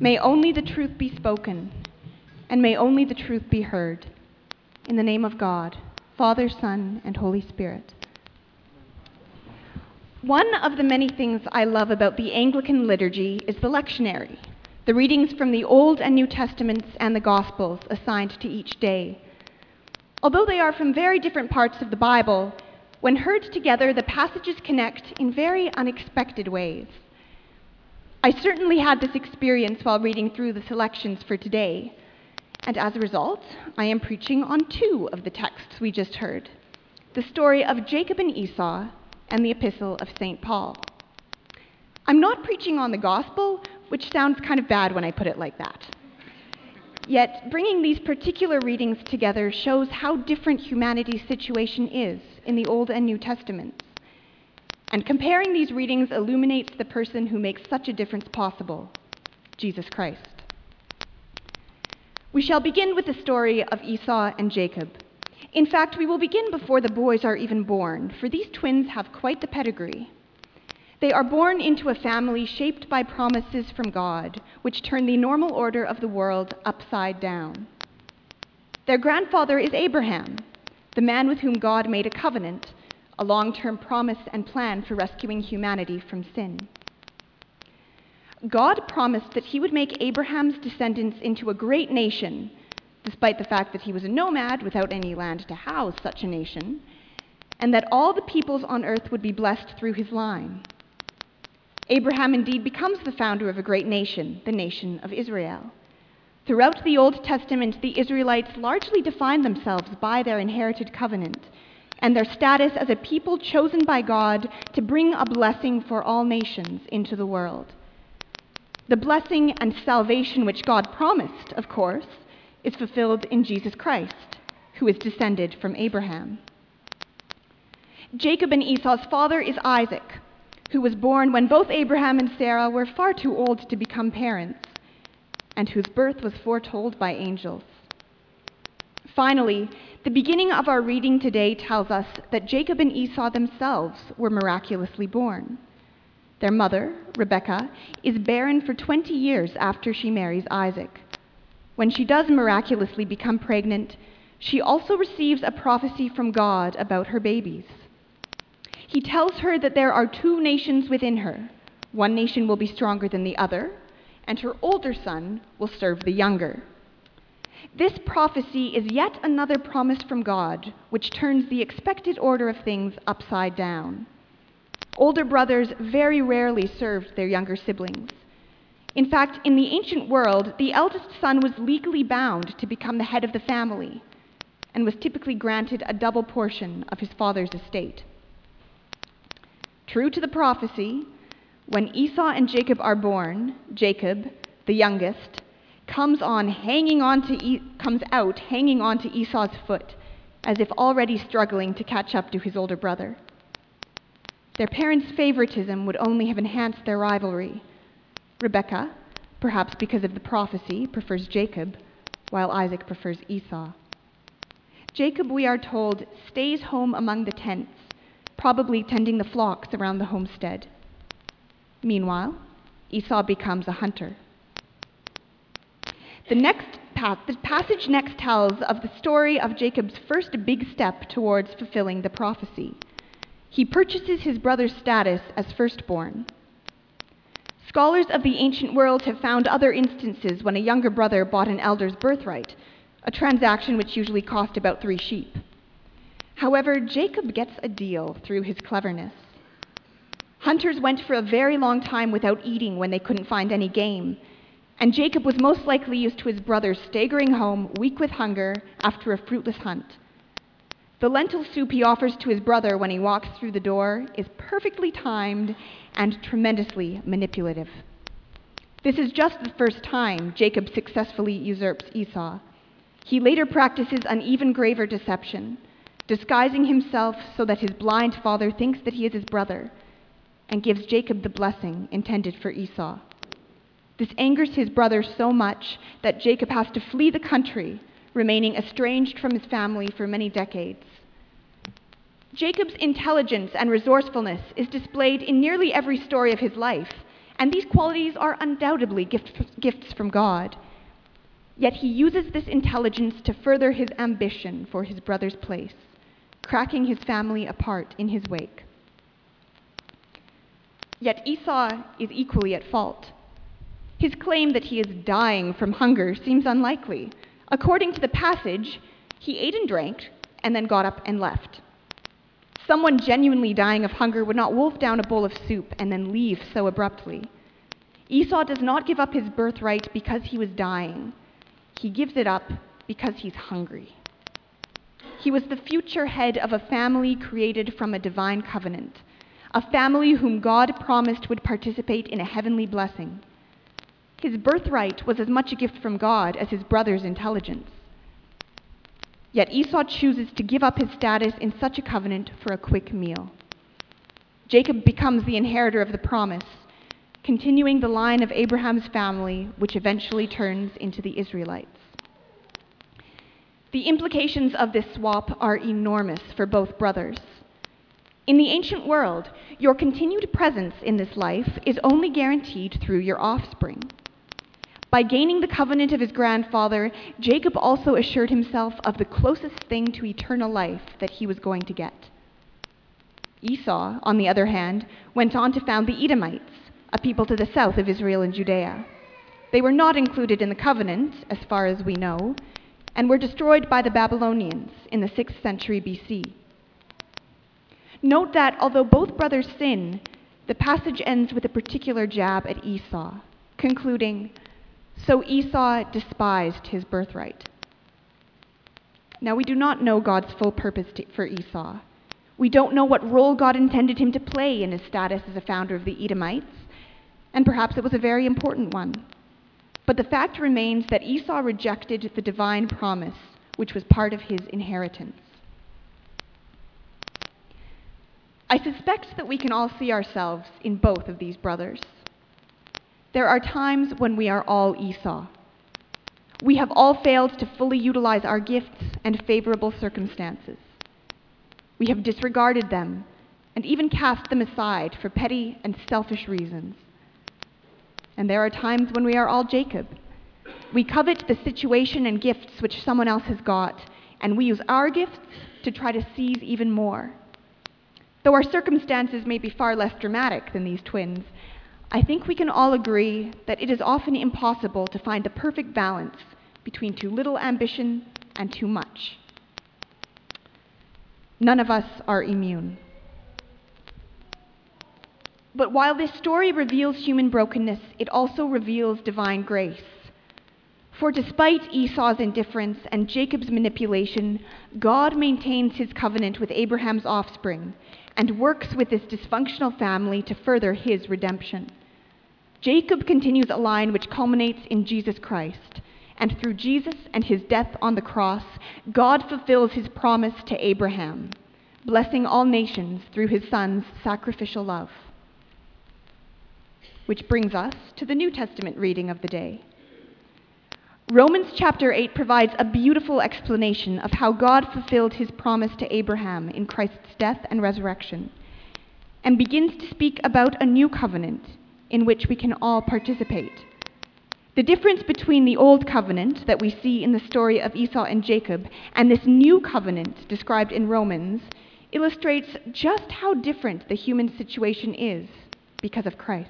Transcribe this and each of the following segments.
May only the truth be spoken, and may only the truth be heard. In the name of God, Father, Son, and Holy Spirit. One of the many things I love about the Anglican liturgy is the lectionary, the readings from the Old and New Testaments and the Gospels assigned to each day. Although they are from very different parts of the Bible, when heard together, the passages connect in very unexpected ways. I certainly had this experience while reading through the selections for today, and as a result, I am preaching on two of the texts we just heard, the story of Jacob and Esau and the Epistle of St. Paul. I'm not preaching on the Gospel, which sounds kind of bad when I put it like that. Yet, bringing these particular readings together shows how different humanity's situation is in the Old and New Testaments. And comparing these readings illuminates the person who makes such a difference possible, Jesus Christ. We shall begin with the story of Esau and Jacob. In fact, we will begin before the boys are even born, for these twins have quite the pedigree. They are born into a family shaped by promises from God, which turn the normal order of the world upside down. Their grandfather is Abraham, the man with whom God made a covenant, a long-term promise and plan for rescuing humanity from sin. God promised that he would make Abraham's descendants into a great nation, despite the fact that he was a nomad without any land to house such a nation, and that all the peoples on earth would be blessed through his line. Abraham indeed becomes the founder of a great nation, the nation of Israel. Throughout the Old Testament, the Israelites largely define themselves by their inherited covenant and their status as a people chosen by God to bring a blessing for all nations into the world. The blessing and salvation which God promised, of course, is fulfilled in Jesus Christ, who is descended from Abraham. Jacob and Esau's father is Isaac, who was born when both Abraham and Sarah were far too old to become parents, and whose birth was foretold by angels. Finally, the beginning of our reading today tells us that Jacob and Esau themselves were miraculously born. Their mother, Rebekah, is barren for 20 years after she marries Isaac. When she does miraculously become pregnant, she also receives a prophecy from God about her babies. He tells her that there are two nations within her. One nation will be stronger than the other, and her older son will serve the younger. This prophecy is yet another promise from God, which turns the expected order of things upside down. Older brothers very rarely served their younger siblings. In fact, in the ancient world, the eldest son was legally bound to become the head of the family and was typically granted a double portion of his father's estate. True to the prophecy, when Esau and Jacob are born, Jacob, the youngest, comes out hanging on to Esau's foot, as if already struggling to catch up to his older brother. Their parents' favoritism would only have enhanced their rivalry. Rebekah, perhaps because of the prophecy, prefers Jacob, while Isaac prefers Esau. Jacob, we are told, stays home among the tents, probably tending the flocks around the homestead. Meanwhile, Esau becomes a hunter. The passage next tells of the story of Jacob's first big step towards fulfilling the prophecy. He purchases his brother's status as firstborn. Scholars of the ancient world have found other instances when a younger brother bought an elder's birthright, a transaction which usually cost about 3 sheep. However, Jacob gets a deal through his cleverness. Hunters went for a very long time without eating when they couldn't find any game, and Jacob was most likely used to his brother staggering home, weak with hunger, after a fruitless hunt. The lentil soup he offers to his brother when he walks through the door is perfectly timed and tremendously manipulative. This is just the first time Jacob successfully usurps Esau. He later practices an even graver deception, disguising himself so that his blind father thinks that he is his brother, and gives Jacob the blessing intended for Esau. This angers his brother so much that Jacob has to flee the country, remaining estranged from his family for many decades. Jacob's intelligence and resourcefulness is displayed in nearly every story of his life, and these qualities are undoubtedly gifts from God. Yet he uses this intelligence to further his ambition for his brother's place, cracking his family apart in his wake. Yet Esau is equally at fault. His claim that he is dying from hunger seems unlikely. According to the passage, he ate and drank and then got up and left. Someone genuinely dying of hunger would not wolf down a bowl of soup and then leave so abruptly. Esau does not give up his birthright because he was dying. He gives it up because he's hungry. He was the future head of a family created from a divine covenant, a family whom God promised would participate in a heavenly blessing. His birthright was as much a gift from God as his brother's intelligence. Yet Esau chooses to give up his status in such a covenant for a quick meal. Jacob becomes the inheritor of the promise, continuing the line of Abraham's family, which eventually turns into the Israelites. The implications of this swap are enormous for both brothers. In the ancient world, your continued presence in this life is only guaranteed through your offspring. By gaining the covenant of his grandfather, Jacob also assured himself of the closest thing to eternal life that he was going to get. Esau, on the other hand, went on to found the Edomites, a people to the south of Israel and Judea. They were not included in the covenant, as far as we know, and were destroyed by the Babylonians in the 6th century BC. Note that although both brothers sin, the passage ends with a particular jab at Esau, concluding, "So Esau despised his birthright." Now, we do not know God's full purpose for Esau. We don't know what role God intended him to play in his status as a founder of the Edomites, and perhaps it was a very important one. But the fact remains that Esau rejected the divine promise, which was part of his inheritance. I suspect that we can all see ourselves in both of these brothers. There are times when we are all Esau. We have all failed to fully utilize our gifts and favorable circumstances. We have disregarded them and even cast them aside for petty and selfish reasons. And there are times when we are all Jacob. We covet the situation and gifts which someone else has got, and we use our gifts to try to seize even more. Though our circumstances may be far less dramatic than these twins, I think we can all agree that it is often impossible to find the perfect balance between too little ambition and too much. None of us are immune. But while this story reveals human brokenness, it also reveals divine grace. For despite Esau's indifference and Jacob's manipulation, God maintains his covenant with Abraham's offspring and works with this dysfunctional family to further his redemption. Jacob continues a line which culminates in Jesus Christ, and through Jesus and his death on the cross, God fulfills his promise to Abraham, blessing all nations through his son's sacrificial love. Which brings us to the New Testament reading of the day. Romans chapter 8 provides a beautiful explanation of how God fulfilled his promise to Abraham in Christ's death and resurrection, and begins to speak about a new covenant in which we can all participate. The difference between the old covenant that we see in the story of Esau and Jacob and this new covenant described in Romans illustrates just how different the human situation is because of Christ.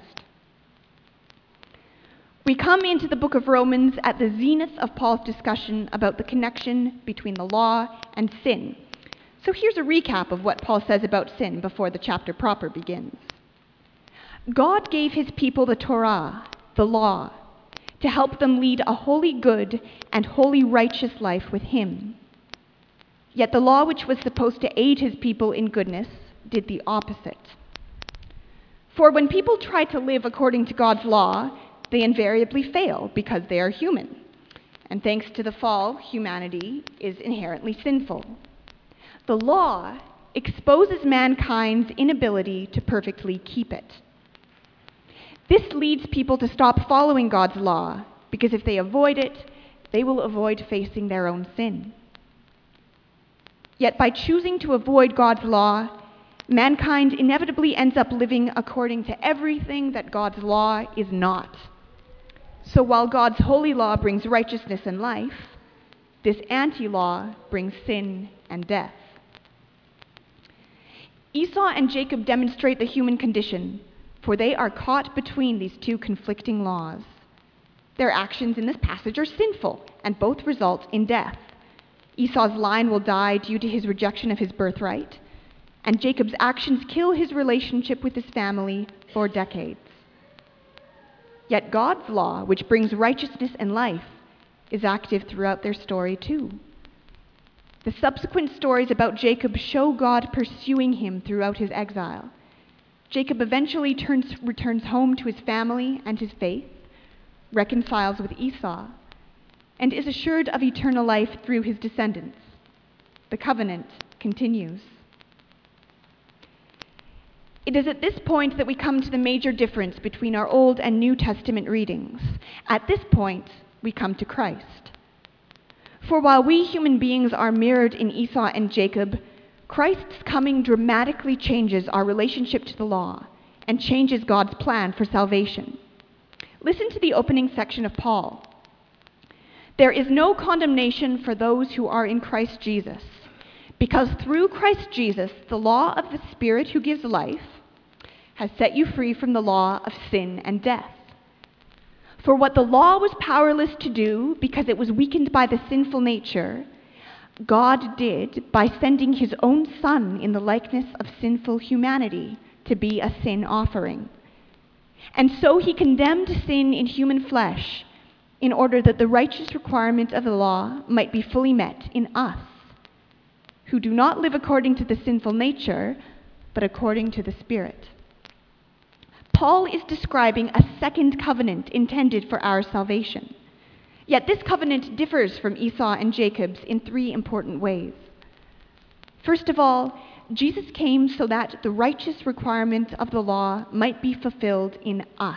We come into the book of Romans at the zenith of Paul's discussion about the connection between the law and sin. So here's a recap of what Paul says about sin before the chapter proper begins. God gave his people the Torah, the law, to help them lead a wholly good and wholly righteous life with him. Yet the law, which was supposed to aid his people in goodness, did the opposite. For when people try to live according to God's law, they invariably fail because they are human. And thanks to the fall, humanity is inherently sinful. The law exposes mankind's inability to perfectly keep it. This leads people to stop following God's law, because if they avoid it, they will avoid facing their own sin. Yet by choosing to avoid God's law, mankind inevitably ends up living according to everything that God's law is not. So while God's holy law brings righteousness and life, this anti-law brings sin and death. Esau and Jacob demonstrate the human condition, for they are caught between these two conflicting laws. Their actions in this passage are sinful, and both result in death. Esau's line will die due to his rejection of his birthright, and Jacob's actions kill his relationship with his family for decades. Yet God's law, which brings righteousness and life, is active throughout their story too. The subsequent stories about Jacob show God pursuing him throughout his exile. Jacob eventually returns home to his family and his faith, reconciles with Esau, and is assured of eternal life through his descendants. The covenant continues. It is at this point that we come to the major difference between our Old and New Testament readings. At this point, we come to Christ. For while we human beings are mirrored in Esau and Jacob, Christ's coming dramatically changes our relationship to the law and changes God's plan for salvation. Listen to the opening section of Paul. There is no condemnation for those who are in Christ Jesus, because through Christ Jesus, the law of the Spirit who gives life has set you free from the law of sin and death. For what the law was powerless to do because it was weakened by the sinful nature, God did by sending his own Son in the likeness of sinful humanity to be a sin offering. And so he condemned sin in human flesh in order that the righteous requirement of the law might be fully met in us, who do not live according to the sinful nature, but according to the Spirit. Paul is describing a second covenant intended for our salvation. Yet this covenant differs from Esau and Jacob's in three important ways. First of all, Jesus came so that the righteous requirement of the law might be fulfilled in us.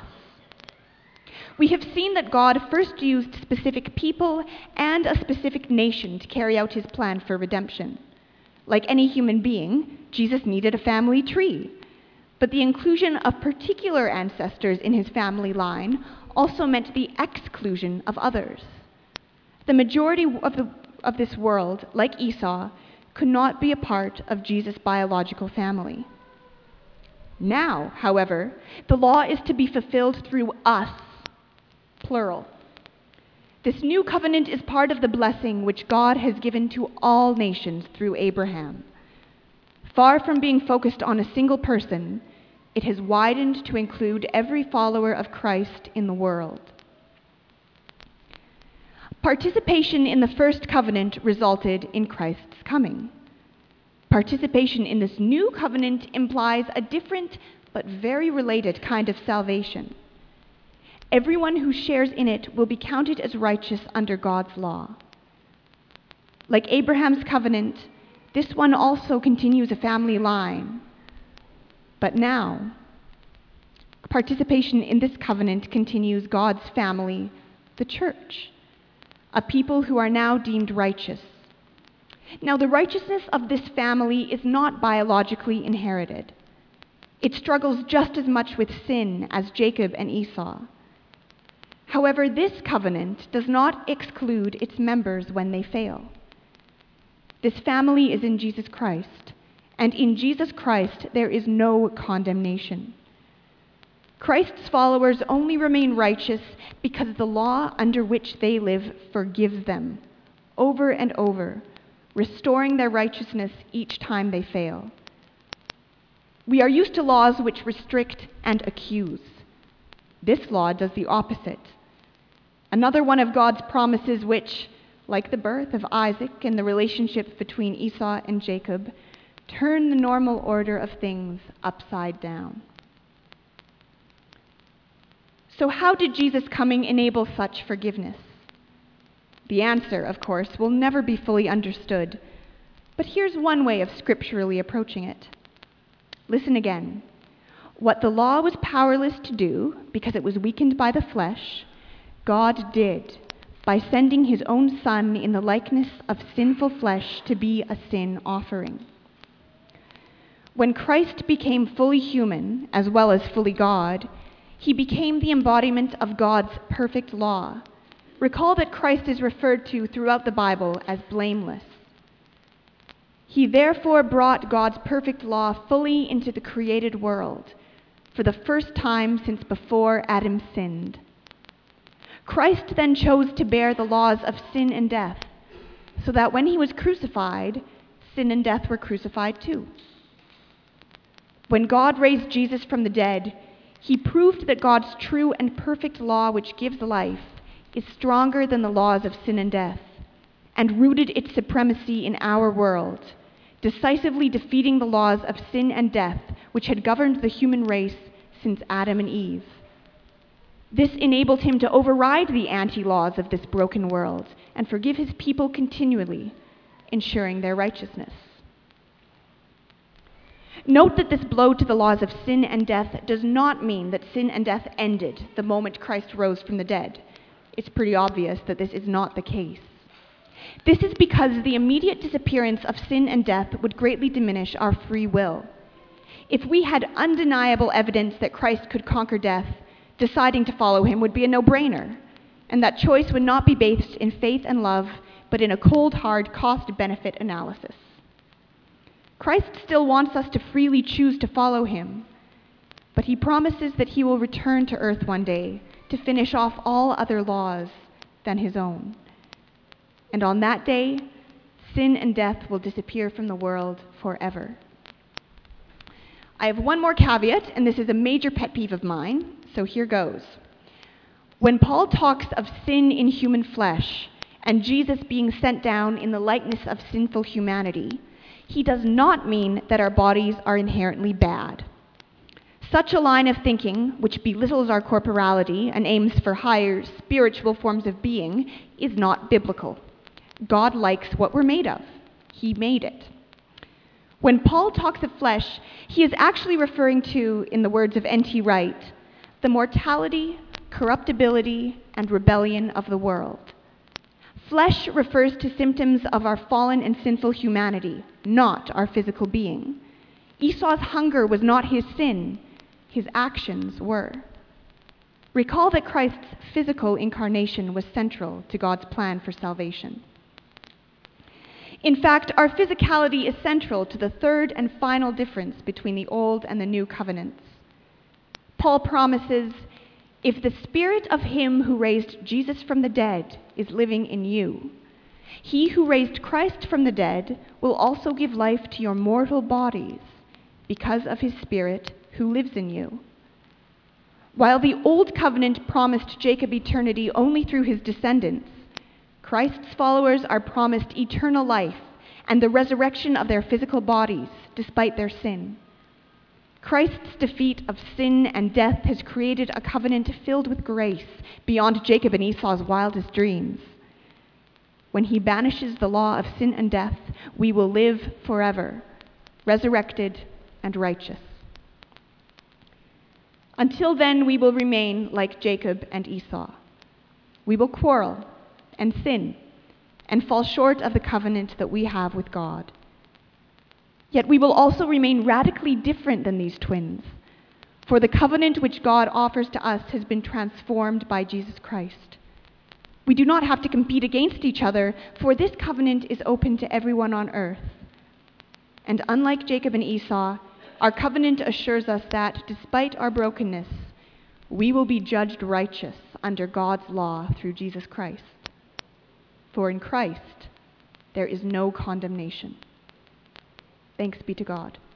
We have seen that God first used specific people and a specific nation to carry out his plan for redemption. Like any human being, Jesus needed a family tree. But the inclusion of particular ancestors in his family line also meant the exclusion of others. The majority of this world, like Esau, could not be a part of Jesus' biological family. Now, however, the law is to be fulfilled through us, plural. This new covenant is part of the blessing which God has given to all nations through Abraham. Far from being focused on a single person, it has widened to include every follower of Christ in the world. Participation in the first covenant resulted in Christ's coming. Participation in this new covenant implies a different but very related kind of salvation. Everyone who shares in it will be counted as righteous under God's law. Like Abraham's covenant, this one also continues a family line. But now, participation in this covenant continues God's family, the church, a people who are now deemed righteous. Now, the righteousness of this family is not biologically inherited. It struggles just as much with sin as Jacob and Esau. However, this covenant does not exclude its members when they fail. This family is in Jesus Christ, and in Jesus Christ there is no condemnation. Christ's followers only remain righteous because the law under which they live forgives them over and over, restoring their righteousness each time they fail. We are used to laws which restrict and accuse. This law does the opposite. Another one of God's promises which, like the birth of Isaac and the relationship between Esau and Jacob, turn the normal order of things upside down. So how did Jesus' coming enable such forgiveness? The answer, of course, will never be fully understood, but here's one way of scripturally approaching it. Listen again. What the law was powerless to do, because it was weakened by the flesh, God did by sending his own Son in the likeness of sinful flesh to be a sin offering. When Christ became fully human as well as fully God, he became the embodiment of God's perfect law. Recall that Christ is referred to throughout the Bible as blameless. He therefore brought God's perfect law fully into the created world for the first time since before Adam sinned. Christ then chose to bear the laws of sin and death, so that when he was crucified, sin and death were crucified too. When God raised Jesus from the dead, he proved that God's true and perfect law, which gives life, is stronger than the laws of sin and death, and rooted its supremacy in our world, decisively defeating the laws of sin and death which had governed the human race since Adam and Eve. This enabled him to override the anti-laws of this broken world and forgive his people continually, ensuring their righteousness. Note that this blow to the laws of sin and death does not mean that sin and death ended the moment Christ rose from the dead. It's pretty obvious that this is not the case. This is because the immediate disappearance of sin and death would greatly diminish our free will. If we had undeniable evidence that Christ could conquer death, deciding to follow him would be a no-brainer, and that choice would not be based in faith and love, but in a cold, hard cost-benefit analysis. Christ still wants us to freely choose to follow him, but he promises that he will return to earth one day to finish off all other laws than his own. And on that day, sin and death will disappear from the world forever. I have one more caveat, and this is a major pet peeve of mine, so here goes. When Paul talks of sin in human flesh and Jesus being sent down in the likeness of sinful humanity, he does not mean that our bodies are inherently bad. Such a line of thinking, which belittles our corporality and aims for higher spiritual forms of being, is not biblical. God likes what we're made of. He made it. When Paul talks of flesh, he is actually referring to, in the words of N.T. Wright, the mortality, corruptibility, and rebellion of the world. Flesh refers to symptoms of our fallen and sinful humanity, not our physical being. Esau's hunger was not his sin, his actions were. Recall that Christ's physical incarnation was central to God's plan for salvation. In fact, our physicality is central to the third and final difference between the Old and the New Covenants. Paul promises, if the spirit of him who raised Jesus from the dead is living in you, he who raised Christ from the dead will also give life to your mortal bodies because of his spirit who lives in you. While the Old Covenant promised Jacob eternity only through his descendants, Christ's followers are promised eternal life and the resurrection of their physical bodies despite their sin. Christ's defeat of sin and death has created a covenant filled with grace beyond Jacob and Esau's wildest dreams. When he banishes the law of sin and death, we will live forever, resurrected and righteous. Until then, we will remain like Jacob and Esau. We will quarrel and sin and fall short of the covenant that we have with God. Yet we will also remain radically different than these twins, for the covenant which God offers to us has been transformed by Jesus Christ. We do not have to compete against each other, for this covenant is open to everyone on earth. And unlike Jacob and Esau, our covenant assures us that, despite our brokenness, we will be judged righteous under God's law through Jesus Christ. For in Christ, there is no condemnation. Thanks be to God.